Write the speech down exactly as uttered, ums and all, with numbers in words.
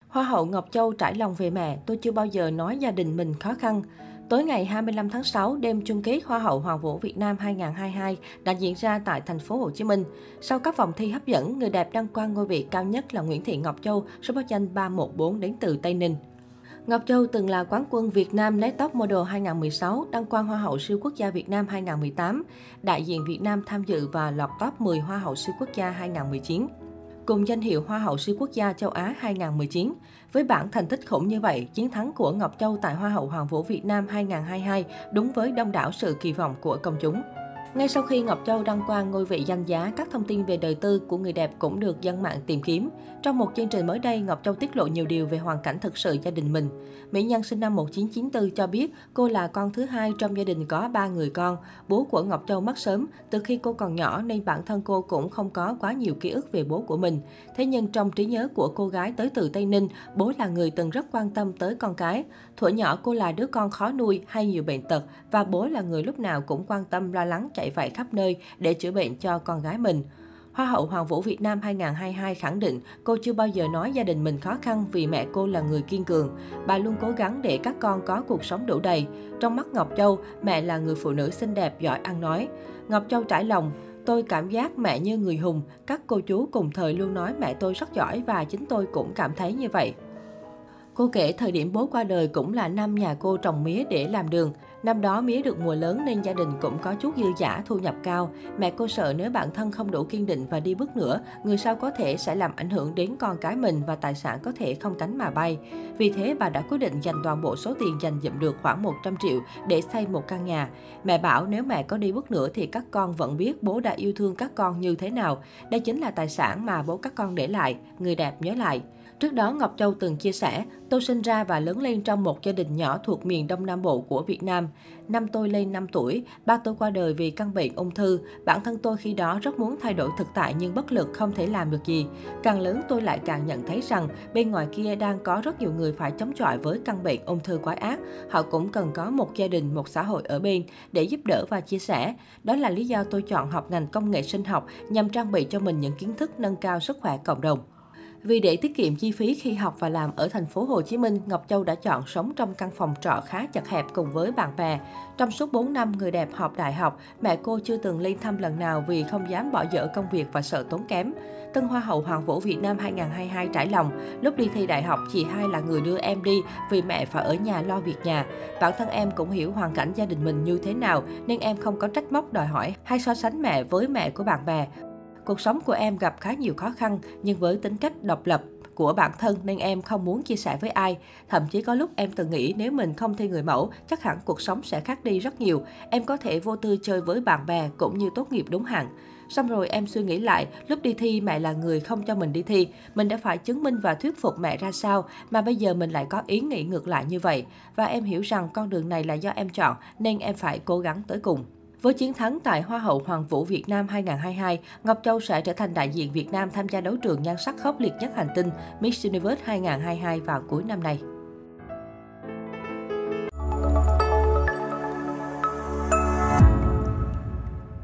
Hoa hậu Ngọc Châu trải lòng về mẹ, tôi chưa bao giờ nói gia đình mình khó khăn. Tối ngày hai mươi lăm tháng sáu, đêm chung kết Hoa hậu Hoàng vũ Việt Nam hai không hai hai đã diễn ra tại thành phố Hồ Chí Minh. Sau các vòng thi hấp dẫn, người đẹp đăng quang ngôi vị cao nhất là Nguyễn Thị Ngọc Châu, số báo danh ba một bốn đến từ Tây Ninh. Ngọc Châu từng là quán quân Việt Nam Next Top Model hai không một sáu, đăng quang Hoa hậu siêu quốc gia Việt Nam hai không một tám, đại diện Việt Nam tham dự và lọt top mười Hoa hậu siêu quốc gia hai không một chín. Cùng danh hiệu Hoa hậu siêu quốc gia châu Á hai không một chín. Với bản thành tích khủng như vậy, chiến thắng của Ngọc Châu tại Hoa hậu Hoàng vũ Việt Nam hai không hai hai đúng với đông đảo sự kỳ vọng của công chúng. Ngay sau khi Ngọc Châu đăng quang ngôi vị danh giá, các thông tin về đời tư của người đẹp cũng được dân mạng tìm kiếm. Trong một chương trình mới đây, Ngọc Châu tiết lộ nhiều điều về hoàn cảnh thực sự gia đình mình. Mỹ nhân sinh năm một nghìn chín trăm chín mươi tư cho biết cô là con thứ hai trong gia đình có ba người con. Bố của Ngọc Châu mất sớm từ khi cô còn nhỏ nên bản thân cô cũng không có quá nhiều ký ức về bố của mình. Thế nhưng trong trí nhớ của cô gái tới từ Tây Ninh, bố là người từng rất quan tâm tới con cái. Thuở nhỏ cô là đứa con khó nuôi hay nhiều bệnh tật và bố là người lúc nào cũng quan tâm lo lắng chạy vạy khắp nơi để chữa bệnh cho con gái mình. Hoa hậu Hoàng vũ Việt Nam hai không hai hai khẳng định cô chưa bao giờ nói gia đình mình khó khăn vì mẹ cô là người kiên cường. Bà luôn cố gắng để các con có cuộc sống đủ đầy. Trong mắt Ngọc Châu, mẹ là người phụ nữ xinh đẹp, giỏi ăn nói. Ngọc Châu trải lòng, tôi cảm giác mẹ như người hùng. Các cô chú cùng thời luôn nói mẹ tôi rất giỏi và chính tôi cũng cảm thấy như vậy. Cô kể thời điểm bố qua đời cũng là năm nhà cô trồng mía để làm đường. Năm đó mía được mùa lớn nên gia đình cũng có chút dư dả, thu nhập cao. Mẹ cô sợ nếu bản thân không đủ kiên định và đi bước nữa, người sau có thể sẽ làm ảnh hưởng đến con cái mình và tài sản có thể không cánh mà bay. Vì thế bà đã quyết định dành toàn bộ số tiền dành dụm được khoảng một trăm triệu để xây một căn nhà. Mẹ bảo nếu mẹ có đi bước nữa thì các con vẫn biết bố đã yêu thương các con như thế nào. Đây chính là tài sản mà bố các con để lại, người đẹp nhớ lại. Trước đó, Ngọc Châu từng chia sẻ, tôi sinh ra và lớn lên trong một gia đình nhỏ thuộc miền Đông Nam Bộ của Việt Nam. Năm tôi lên năm tuổi, ba tôi qua đời vì căn bệnh ung thư. Bản thân tôi khi đó rất muốn thay đổi thực tại nhưng bất lực không thể làm được gì. Càng lớn tôi lại càng nhận thấy rằng bên ngoài kia đang có rất nhiều người phải chống chọi với căn bệnh ung thư quái ác. Họ cũng cần có một gia đình, một xã hội ở bên để giúp đỡ và chia sẻ. Đó là lý do tôi chọn học ngành công nghệ sinh học nhằm trang bị cho mình những kiến thức nâng cao sức khỏe cộng đồng. Vì để tiết kiệm chi phí khi học và làm ở thành phố Hồ Chí Minh, Ngọc Châu đã chọn sống trong căn phòng trọ khá chật hẹp cùng với bạn bè. Trong suốt bốn năm người đẹp học đại học, mẹ cô chưa từng lên thăm lần nào vì không dám bỏ dở công việc và sợ tốn kém. Tân Hoa hậu Hoàng vũ Việt Nam hai không hai hai trải lòng, lúc đi thi đại học, chị hai là người đưa em đi vì mẹ phải ở nhà lo việc nhà. Bản thân em cũng hiểu hoàn cảnh gia đình mình như thế nào nên em không có trách móc đòi hỏi hay so sánh mẹ với mẹ của bạn bè. Cuộc sống của em gặp khá nhiều khó khăn, nhưng với tính cách độc lập của bản thân nên em không muốn chia sẻ với ai. Thậm chí có lúc em từng nghĩ nếu mình không thi người mẫu, chắc hẳn cuộc sống sẽ khác đi rất nhiều. Em có thể vô tư chơi với bạn bè cũng như tốt nghiệp đúng hạn. Xong rồi em suy nghĩ lại, lúc đi thi mẹ là người không cho mình đi thi. Mình đã phải chứng minh và thuyết phục mẹ ra sao mà bây giờ mình lại có ý nghĩ ngược lại như vậy. Và em hiểu rằng con đường này là do em chọn nên em phải cố gắng tới cùng. Với chiến thắng tại Hoa hậu Hoàng vũ Việt Nam hai không hai hai, Ngọc Châu sẽ trở thành đại diện Việt Nam tham gia đấu trường nhan sắc khốc liệt nhất hành tinh Miss Universe hai không hai hai vào cuối năm nay.